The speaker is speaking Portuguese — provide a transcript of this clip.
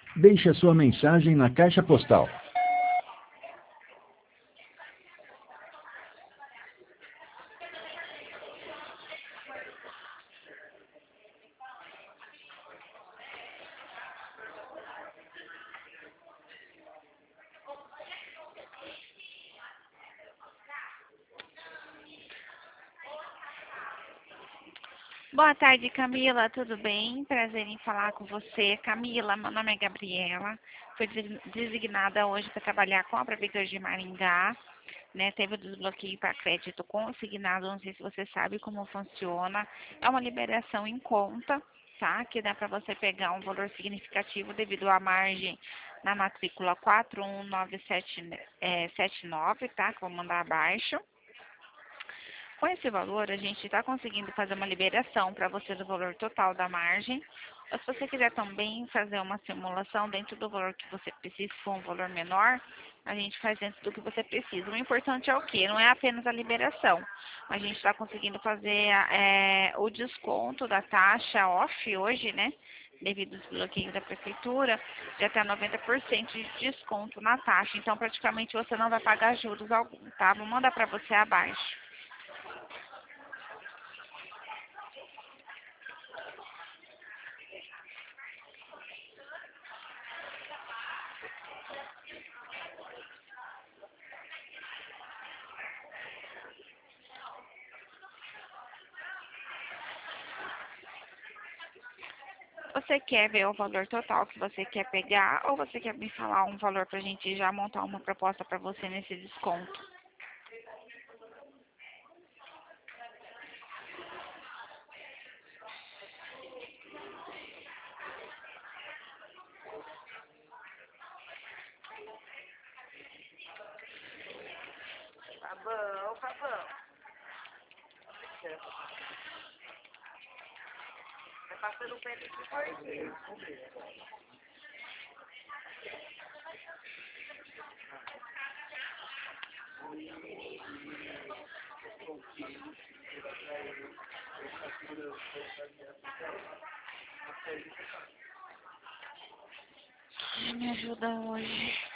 Deixe a sua mensagem na caixa postal. Boa tarde, Camila, tudo bem? Prazer em falar com você. Camila, meu nome é Gabriela, fui designada hoje para trabalhar com a Prefeitura de Maringá, né? Teve o desbloqueio para crédito consignado, não sei se você sabe como funciona. É uma liberação em conta, tá? Que dá para você pegar um valor significativo devido à margem na matrícula 41979, tá? Que eu vou mandar abaixo. Com esse valor, a gente está conseguindo fazer uma liberação para você do valor total da margem. Ou se você quiser também fazer uma simulação dentro do valor que você precisa, se for um valor menor, a gente faz dentro do que você precisa. O importante é o quê? Não é apenas a liberação. A gente está conseguindo fazer o desconto da taxa off hoje, né? Devido ao desbloqueio da prefeitura, de até 90% de desconto na taxa. Então, praticamente, você não vai pagar juros algum, tá? Vou mandar para você abaixo. Você quer ver o valor total que você quer pegar ou você quer me falar um valor para a gente já montar uma proposta para você nesse desconto? Tá bom, tá bom. Tá passando o pé desse porquê. Ai, me ajuda hoje.